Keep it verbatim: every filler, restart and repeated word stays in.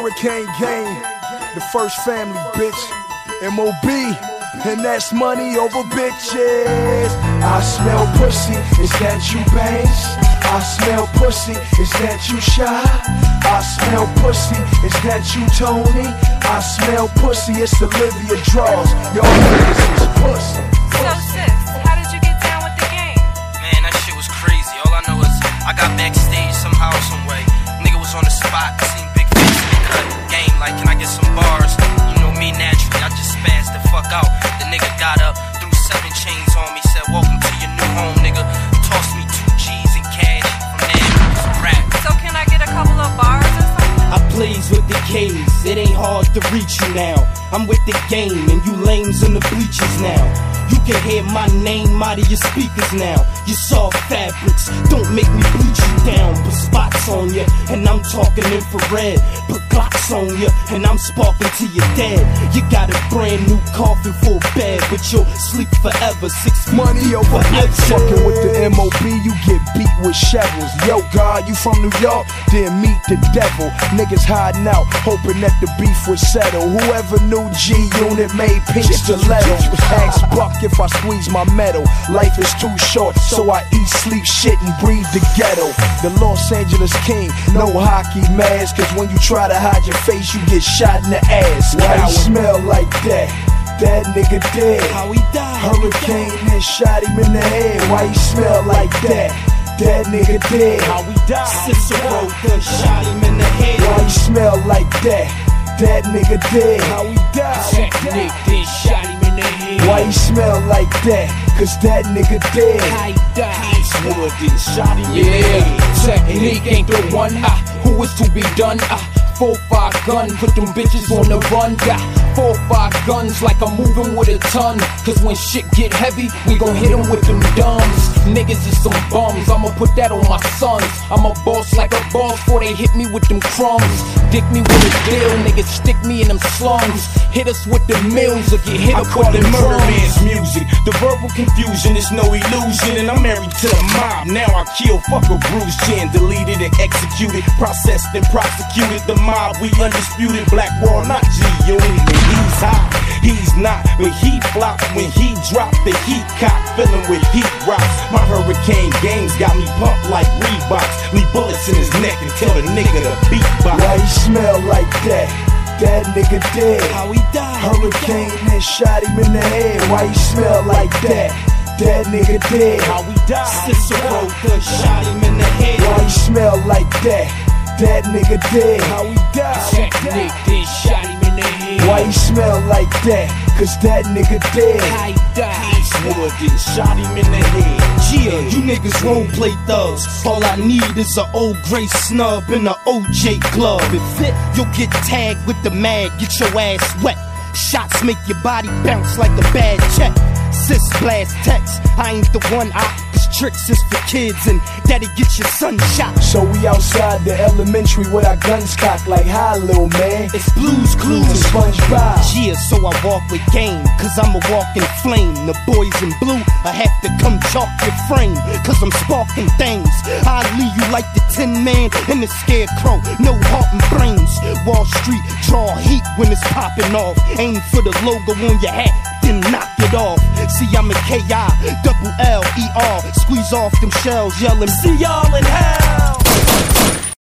Hurricane Gang, the first family, bitch. M O B, and that's money over bitches. I smell pussy, is that you, Banks? I smell pussy, is that you, Shy? I smell pussy, is that you, Tony? I smell pussy, it's Olivia Draws. Y'all niggas is pussy. So sis, how did you get down with the game? Man, that shit was crazy. All I know is I got backstage somehow, some way. Nigga was on the spot, seen big face in the cut. Game like, can I get some bars? You know me naturally, I just spazzed the fuck out. The nigga got up, threw seven chains on me, said welcome to your new home, nigga. Tossed me two G's in cash. From there, it was a rap. So can I get a couple of bars or something? I plays with the K's, it ain't hard to reach you now. I'm with the game and you lames in the bleachers now. You can hear my name out of your speakers now. You soft fabrics, don't make me bleach you down. Put spots on ya, and I'm talking infrared. Put Glocks on ya, and I'm sparking to your dead. You got a brand new coffin for a bed, but you'll sleep forever. Six money over X. Fucking with the M O B, you get beat with shovels. Yo, God, you from New York? Then meet the devil. Niggas hiding out, hoping that the beef would settle. Whoever knew G Unit made pink stiletto. Ask Buck if I squeeze my metal. Life is too short, so I eat, sleep, shit, and breathe the ghetto. The Los Angeles King, no hockey mask, cause when you try to hide your face, you get shot in the ass. Why you smell like that? That nigga dead. How he died? Hurricane and shot him in the head. Why you smell like that? That nigga dead. How he died? Cicero done shot him in the head. Why you smell like that? That nigga dead. How he died? Technique then shot him in the head. Why you smell like that? Cause that nigga dead. How he died? Eastwood then shot him in the head. Technique ain't the one, ah, who is to be done, ah. Four, five gun, put them bitches on the run, got four, five guns like I'm moving with a ton. Cause when shit get heavy, we gon' hit them with them dumbs. Niggas is some bums, I'ma put that on my sons. I'm a boss like a boss before they hit me with them crumbs. Dick me with a deal, niggas stick me in them slums. Hit us with the mills or get hit up with the them murder drums. man's music. The verbal confusion is no illusion, and I'm married to the mob. Now I kill, fuck a Bruce Chin, deleted and executed, processed and prosecuted. The mob, we undisputed. Black World, not G Unit. And he's hot, he's not, but he flop when he drop the heat cock, filling with heat rocks. My Hurricane games got me pumped like Reeboks. Leave bullets in his neck and tell the nigga to beatbox. Why you smell like that? That nigga dead. How he died? Hurricane and shot him in the head. Why you smell like that? That nigga dead. How he died? Cicero done shot him in the head. Why you smell like that? That nigga dead. How he died? Technique then shot him in the head. Why you smell like that? Cause that nigga dead. How he died? Eastwood then shot him in the head. Yeah, you niggas role play thugs. All I need is an old gray snub and an O J glove. If it, you'll get tagged with the mag, get your ass wet. Shots make your body bounce like a bad check. Sis blast text, I ain't the one I, cause tricks is for kids and daddy get your son shot. So we outside the elementary with our guns cocked like, hi little man. It's Blue's Clues to SpongeBob. Yeah, so I walk with game, cause I'm a walking flame. The boys in blue, I have to come chalk your frame, cause I'm sparking things. I leave you like the Tin Man and the Scarecrow, no heart and brains. Wall Street, draw heat when it's popping off. Aim for the logo on your hat, then knock it off. See, I'm a K I, double L E R. Squeeze off them shells, yelling, see y'all in hell.